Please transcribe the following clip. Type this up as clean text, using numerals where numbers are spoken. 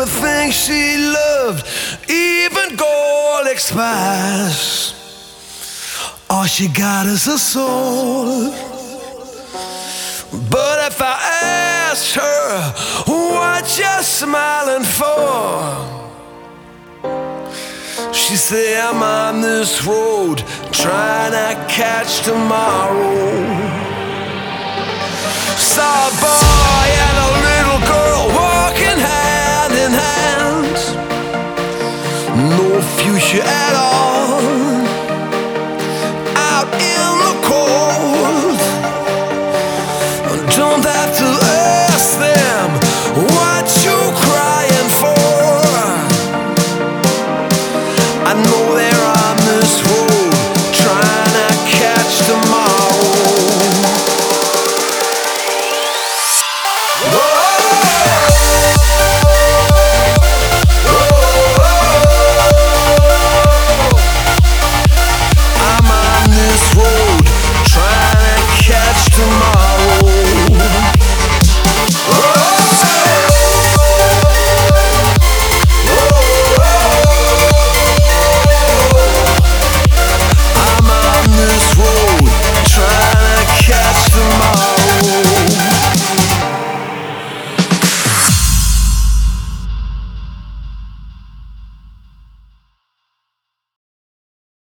everything she loved, even gold expires. All she got is a soul. But if I asked her, what you smiling for? She say, I'm on this road trying to catch tomorrow. Saw a boy and a little girl walking hand in hand. No future at all.